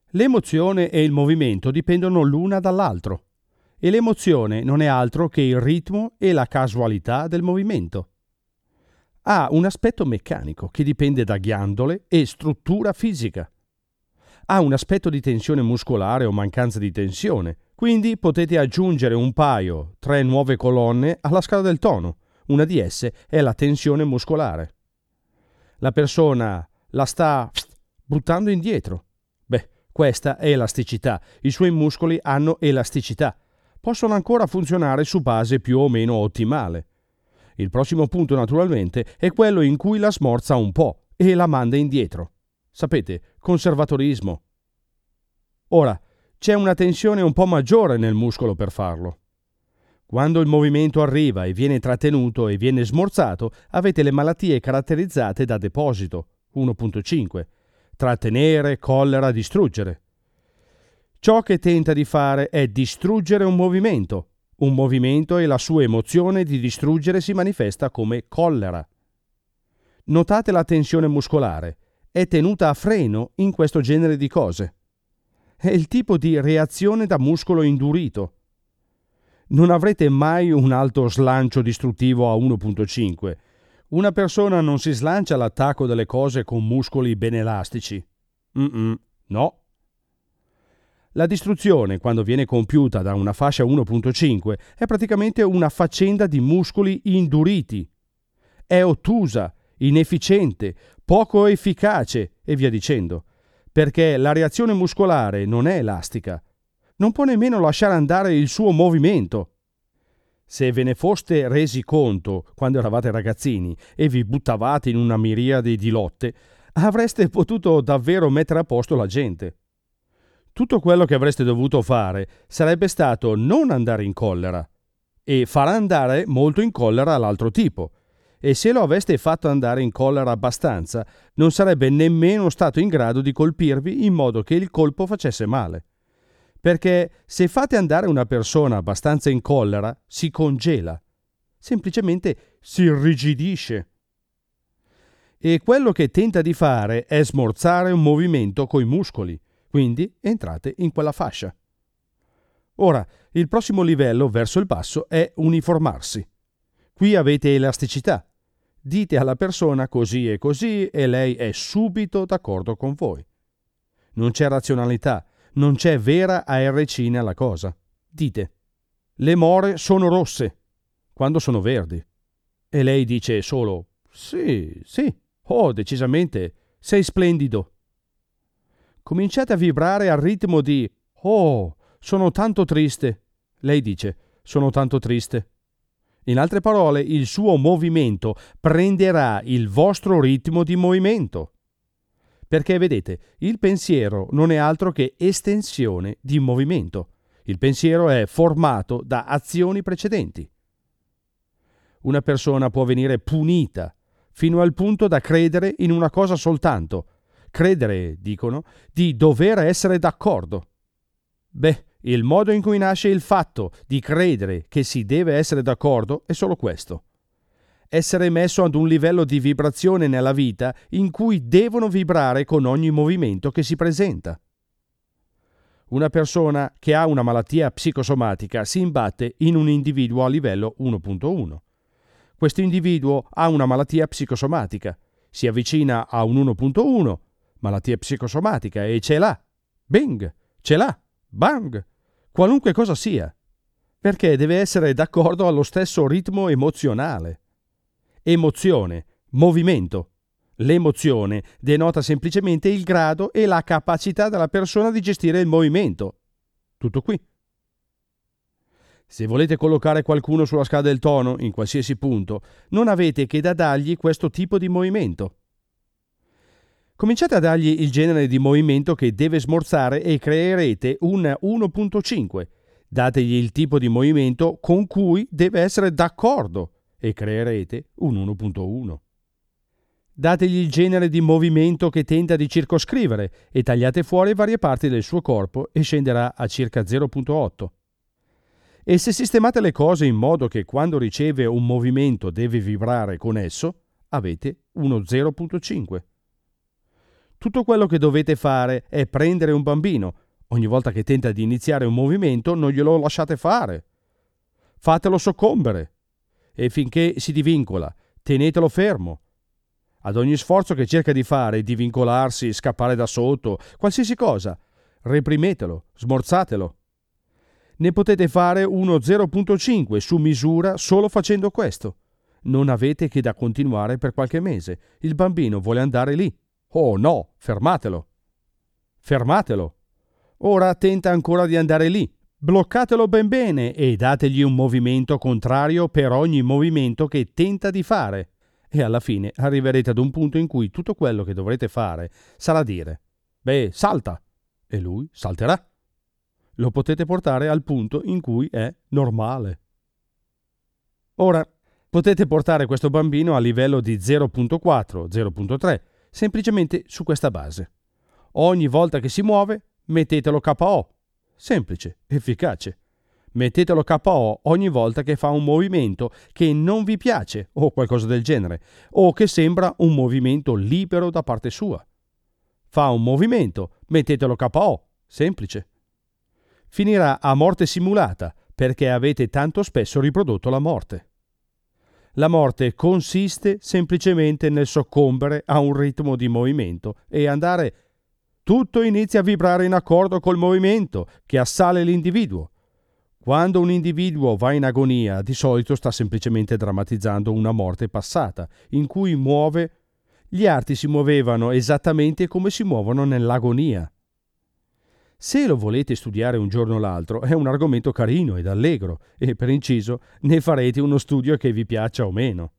L'emozione e il movimento dipendono l'una dall'altro e l'emozione non è altro che il ritmo e la casualità del movimento. Ha un aspetto meccanico che dipende da ghiandole e struttura fisica. Ha un aspetto di tensione muscolare o mancanza di tensione, quindi potete aggiungere un paio, 3 nuove colonne alla scala del tono. Una di esse è la tensione muscolare. La persona la sta buttando indietro. Questa è elasticità. I suoi muscoli hanno elasticità. Possono ancora funzionare su base più o meno ottimale. Il prossimo punto, naturalmente, è quello in cui la smorza un po' e la manda indietro. Sapete, conservatorismo. Ora, c'è una tensione un po' maggiore nel muscolo per farlo. Quando il movimento arriva e viene trattenuto e viene smorzato, avete le malattie caratterizzate da deposito, 1.5. Trattenere, collera, distruggere. Ciò che tenta di fare è distruggere un movimento. Un movimento e la sua emozione di distruggere si manifesta come collera. Notate la tensione muscolare. È tenuta a freno in questo genere di cose. È il tipo di reazione da muscolo indurito. Non avrete mai un alto slancio distruttivo a 1.5. Una persona non si slancia all'attacco delle cose con muscoli ben elastici. No. La distruzione, quando viene compiuta da una fascia 1.5, è praticamente una faccenda di muscoli induriti. È ottusa, inefficiente, poco efficace e via dicendo, perché la reazione muscolare non è elastica. Non può nemmeno lasciare andare il suo movimento. Se ve ne foste resi conto quando eravate ragazzini e vi buttavate in una miriade di lotte, avreste potuto davvero mettere a posto la gente. Tutto quello che avreste dovuto fare sarebbe stato non andare in collera e far andare molto in collera l'altro tipo. E se lo aveste fatto andare in collera abbastanza, non sarebbe nemmeno stato in grado di colpirvi in modo che il colpo facesse male. Perché se fate andare una persona abbastanza in collera, si congela. Semplicemente si irrigidisce. E quello che tenta di fare è smorzare un movimento coi muscoli. Quindi entrate in quella fascia. Ora, il prossimo livello verso il basso è uniformarsi. Qui avete elasticità. Dite alla persona così e lei è subito d'accordo con voi. Non c'è razionalità. Non c'è vera ARC nella cosa. Dite, le more sono rosse, quando sono verdi. E lei dice solo, sì, decisamente, sei splendido. Cominciate a vibrare al ritmo di, sono tanto triste. Lei dice, sono tanto triste. In altre parole, il suo movimento prenderà il vostro ritmo di movimento. Perché vedete, il pensiero non è altro che estensione di movimento. Il pensiero è formato da azioni precedenti. Una persona può venire punita fino al punto da credere in una cosa soltanto. Credere, dicono, di dover essere d'accordo. Il modo in cui nasce il fatto di credere che si deve essere d'accordo è solo questo. Essere messo ad un livello di vibrazione nella vita in cui devono vibrare con ogni movimento che si presenta. Una persona che ha una malattia psicosomatica si imbatte in un individuo a livello 1.1. Questo individuo ha una malattia psicosomatica, si avvicina a un 1.1, malattia psicosomatica, e ce l'ha. Bing! Ce l'ha. Bang! Qualunque cosa sia. Perché deve essere d'accordo allo stesso ritmo emozionale. Emozione, movimento. L'emozione denota semplicemente il grado e la capacità della persona di gestire il movimento. Tutto qui. Se volete collocare qualcuno sulla scala del tono, in qualsiasi punto, non avete che da dargli questo tipo di movimento. Cominciate a dargli il genere di movimento che deve smorzare e creerete un 1.5. Dategli il tipo di movimento con cui deve essere d'accordo e creerete un 1.1. Dategli il genere di movimento che tenta di circoscrivere e tagliate fuori varie parti del suo corpo e scenderà a circa 0.8. E se sistemate le cose in modo che quando riceve un movimento deve vibrare con esso, avete uno 0.5. Tutto quello che dovete fare è prendere un bambino. Ogni volta che tenta di iniziare un movimento non glielo lasciate fare. Fatelo soccombere. E finché si divincola, tenetelo fermo. Ad ogni sforzo che cerca di fare, di vincolarsi, scappare da sotto, qualsiasi cosa, reprimetelo, smorzatelo. Ne potete fare uno 0.5 su misura solo facendo questo. Non avete che da continuare per qualche mese. Il bambino vuole andare lì. Oh no, fermatelo. Fermatelo. Ora tenta ancora di andare lì. Bloccatelo ben bene e dategli un movimento contrario per ogni movimento che tenta di fare. E alla fine arriverete ad un punto in cui tutto quello che dovrete fare sarà dire: beh, salta! E lui salterà. Lo potete portare al punto in cui è normale. Ora, potete portare questo bambino a livello di 0.4, 0.3, semplicemente su questa base. Ogni volta che si muove, mettetelo KO. Semplice, efficace. Mettetelo KO ogni volta che fa un movimento che non vi piace o qualcosa del genere, o che sembra un movimento libero da parte sua. Fa un movimento, mettetelo KO. Semplice. Finirà a morte simulata perché avete tanto spesso riprodotto la morte. La morte consiste semplicemente nel soccombere a un ritmo di movimento e andare. Tutto inizia a vibrare in accordo col movimento che assale l'individuo. Quando un individuo va in agonia, di solito sta semplicemente drammatizzando una morte passata, in cui muove. Gli arti si muovevano esattamente come si muovono nell'agonia. Se lo volete studiare un giorno o l'altro, è un argomento carino ed allegro, e per inciso ne farete uno studio che vi piaccia o meno.